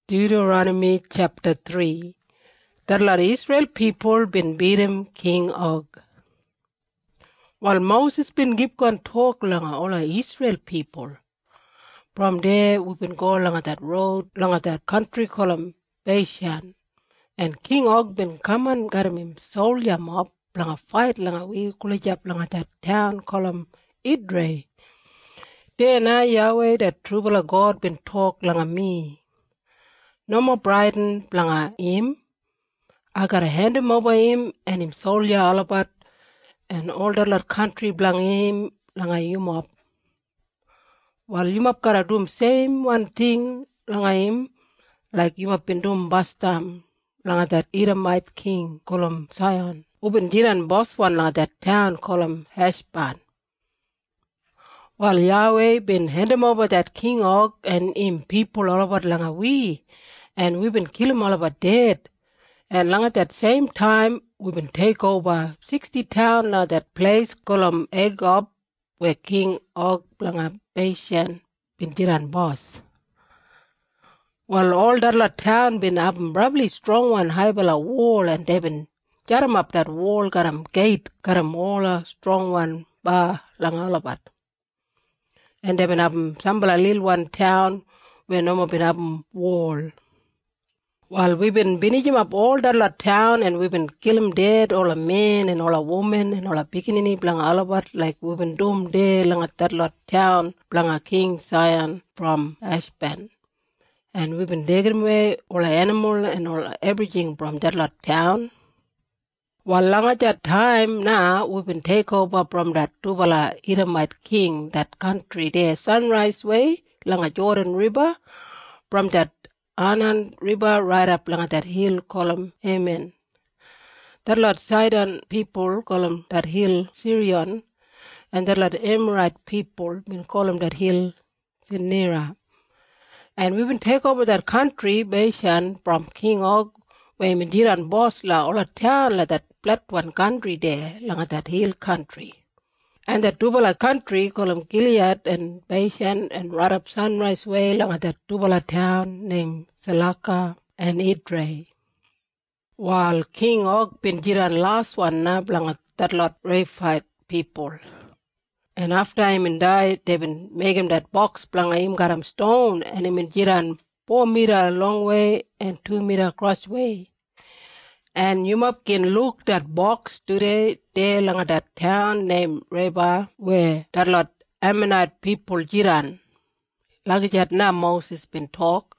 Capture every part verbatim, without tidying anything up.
Deuteronomy chapter three. The Lord Israel people been beat him King Og. While Moses been give con talk langa all the Israel people. From there we been go along that road, along that country called Bashan. And King Og been come and got him soldier mob, langa fight langa we kulajap langa that town called Idre. There now Yahweh that trouble of God been talk langa me. No more briding langa him. I gotta hand him over him and him soldier all about and all the lot country blang him langa Yumop. While Yumop gotta do him same one thing langa him like Yumop been doing Bastam langa that Edomite king call him Zion. Uben jiran boss one langa that town call him Heshban. While Yahweh been hand him over that King Og and him people all about langa we and we been kill him all about dead. And long at that same time, we been take over sixty town now that place called Egob, where King Og Blanga Bashan been jiran boss. While all that lot town been up probably strong one high bala wall and they been jaram up that wall, got 'em gate, got 'em all a strong one bar langa alabat. And they been up some bala little one town where no more been up wall. While we've been binaging up all that lot town and we've been kill 'em dead, all a men and all a woman and all a bikini blang alabat like we've been doomed there lang at that lot town blang a King Zion from Ashban. And we've been taking away all the animal and all everything from that lot town. While long at that time now we've been take over from that Tubala Edomite king, that country there, Sunrise Way, lang a Jordan River, from that Anan River right up along that hill call 'em Amen. That lot Sidon people call 'em that hill Syrian, and that lot Amorite people been call 'em that hill Sinira. And we been take over that country Bashan from King Og, where Midian boss la all a town la that flat one country there, along that hill country. And that Tubala country call 'em Gilead and Bashan and right up Sunrise Way along that Tubala town named Salaka and Idre. While King Og been jiran last one na blang that lot Rephite people. And after him died, they been make him that box blang him got him stone and him been jiran four meter long way and two meter cross way. And you must can look that box today there along that town named Reba where that lot Ammonite people jiran. Like that now Moses been talk.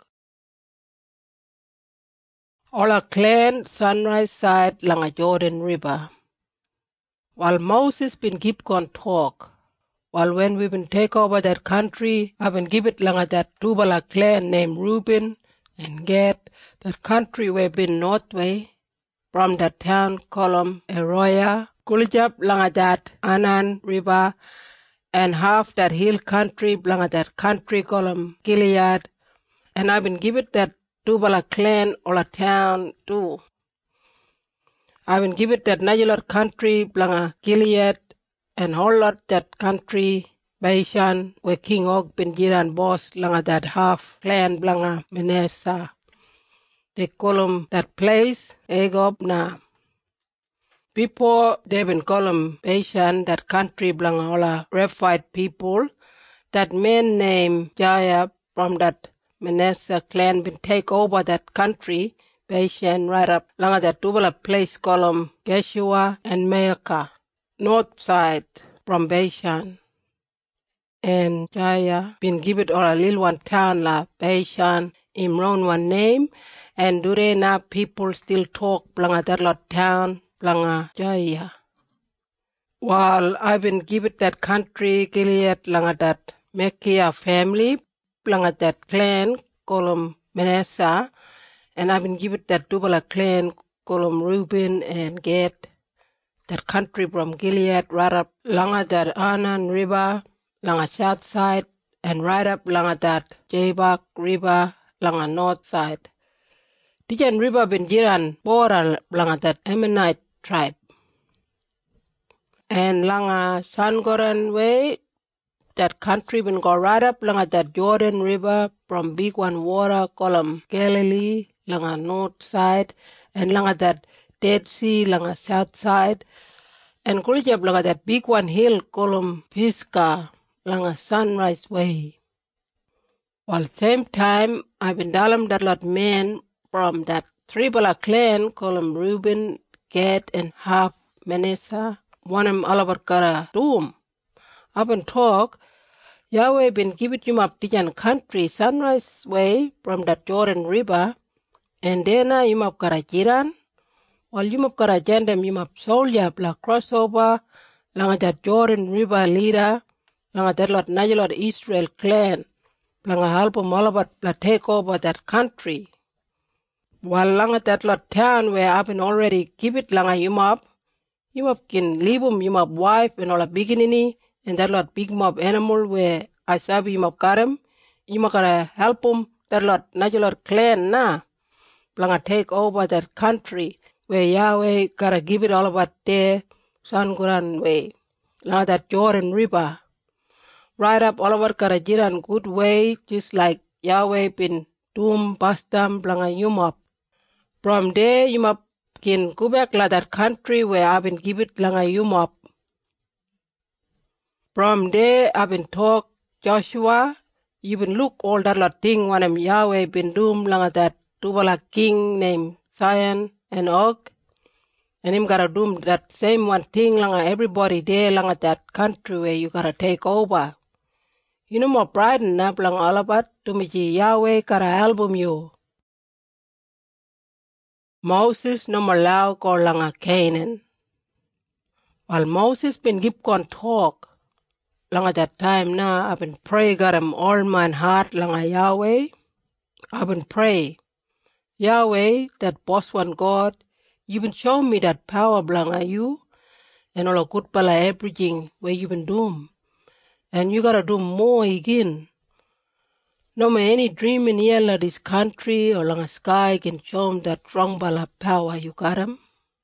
All a clan Sunrise side along a Jordan River. While Moses been keep on talk. While when we been take over that country, I've been give it along that Tubala clan named Reuben and Gad, that country where been north way. From that town called Eroya, Kulijab langa that Anan River, and half that hill country langa that country called Gilead, and I've been given that Tubala clan or a town too. I've been given that Najalot country langa Gilead, and whole lot that country Bashan, where King Og been jiran boss langa that half clan langa Manasseh. They call 'em that place, Egob na. Before they been call 'em Bashan, that country belong all a Rephite people. That man named Jaya from that Manasseh clan been take over that country, Bashan, right up along that double place call 'em Geshua and Maacah, north side from Bashan. And Jaya been given all a little one town la Bashan, Imron one name. And today now people still talk blanga that lot town, blanga Jaya. While I've been given that country, Gilead, blanga that Machir family, blanga that clan, call 'em Manasseh, and I've been given that Tubala clan, call 'em Reuben and Gad, that country from Gilead, right up blanga that Anan River, blanga south side, and right up blanga that Jabbok River, blanga north side. Tijan River been jiran border langa that Ammonite tribe. And langa Sangoran way, that country been go right up langa that Jordan River from big one water column Galilee langa north side and langa that Dead Sea langa south side and kulijab langa that big one hill column Pisgah langa Sunrise Way. While same time I've been dalam that lot men from that tribal clan column Reuben, Gad and half Manasseh one of Oliver Kara doom. Up and talk, Yahweh been giving you up Tijan country Sunrise Way from that Jordan River, and then you up Karajiran, while you up Karajandem you up soldier black crossover, langa that Jordan River leader, langa that lot Najalot Israel clan, langa album Oliver la take over that country. While langa that lot town where I've been already give it langa you up, you up can leave him you up wife and all a beginning. And that lot big mob animal where I sabi you mob got him, you mob gotta help him, that lot Najalot clan na. Blanga take over that country where Yahweh gotta give it all about there, Sanguran way. Langa that Jordan River. Right up all over Karajiran good way, just like Yahweh been doom bastam blanga you mob. From there you mob can go back like that country where I've been give it langa you mob. From there, I've been talk Joshua, you been look all that lot thing when I'm Yahweh been doom langa that Tubala king named Zion and Og, and him gotta doom that same one thing langa everybody there langa that country where you gotta take over. You know more pride and nap langa all about to me Yahweh gotta album you. Moses no more allow go langa Canaan. While Moses been keep on talk, langa that time now, I've been pray got him all my heart langa Yahweh. I've been pray. Yahweh, that boss one God, you been show me that power blanga you and all a good pala everything where you been doing. And you gotta do more again. No more any dream in here this country or langa sky can show him that strong bala power you got him.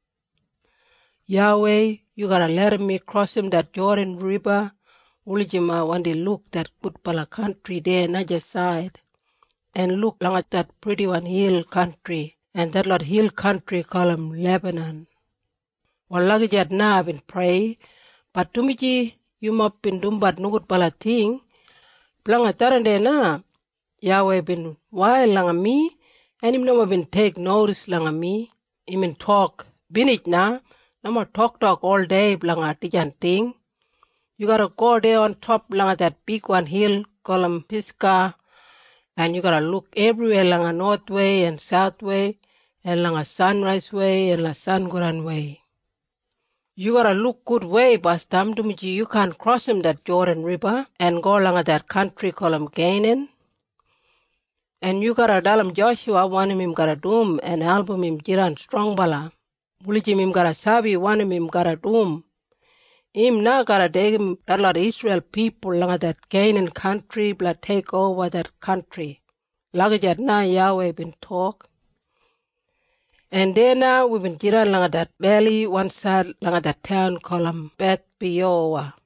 Yahweh, you gotta let me cross him that Jordan River. Ulijima when they look that good pala country there another side and look long at that pretty one hill country and that lot hill country call them Lebanon. Well lagajat na I've been pray but to me you mop been dumbat no good pala thing planga tarande na Yahweh been wild langa me and him no been take notice langa me him been talk binit na no more talk talk all day planga tijan thing. You gotta go there on top langa that big one hill, call them Pisgah, and you gotta look everywhere langa north way and south way, and langa Sunrise Way and la Sanguran Way. You gotta look good way, but tam to me you can't cross him that Jordan River and go langa that country call him Canaan. And you gotta dalam Joshua one of him gotta doom and album him jiran strong bala. Bulijim him gotta sabi one of him gotta doom. Him na gotta take him that lot of Israel people langa that Canaan country bla take over that country. Lagajat na Yahweh been talk. And then now we've been jiran langa that valley one side langa that town called Beth Peoah.